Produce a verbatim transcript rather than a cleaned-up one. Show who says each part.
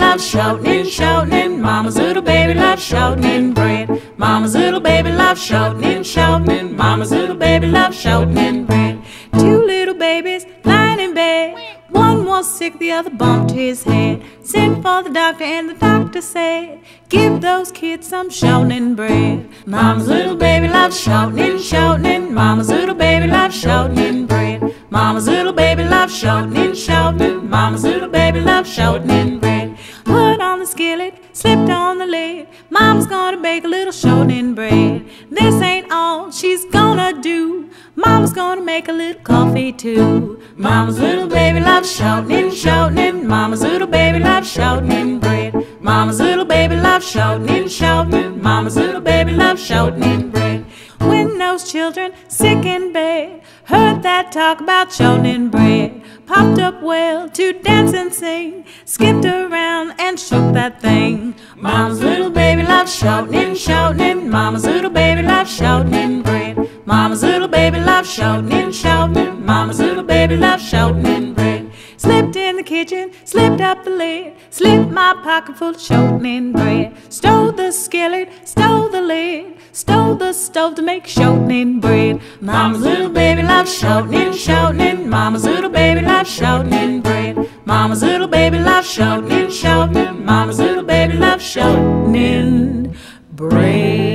Speaker 1: loves shortening, shortening. Mama's little baby loves shortening bread. Mama's little baby loves shortening, shortening. Mama's little baby loves shortening bread. Two little babies lying in bed. One was sick, the other bumped his head. Sent for the doctor and the doctor said, give those kids some shortening bread. Mama's little baby loves shortening, shortening. Mama's little baby loves shortening bread. Mama's little baby loves shortening, shortening. Mama's little baby loves shortening bread. Put on the skillet, slipped on the lid. Mama's gonna bake a little shortening bread. This ain't all she's gonna do. Mama's gonna make a little coffee too. Mama's little baby loves shortening, shortening. Mama's little baby loves shortening bread. Mama's little baby loves shortening, shortening. Mama's little baby loves shortening bread. When those children sick in bed heard that talk about shortening bread, popped up well to dance and sing, skipped around and shook that thing. Mama's little baby loves shortening, shortening. Mama's little baby loves shortening bread. Mama's little baby loves shortening, shortening. Mama's little baby loves shortening bread. Slipped in the kitchen, slipped up the lid, slipped my pocket full of shortening bread. Stole the skillet, stole the lid, stole the stove to make shortening bread. Mama's little baby loves shortening, shortening. Mama's little baby loves shortening bread. Mama's little baby loves shortening, shortening. Mama's little baby loves shortening bread.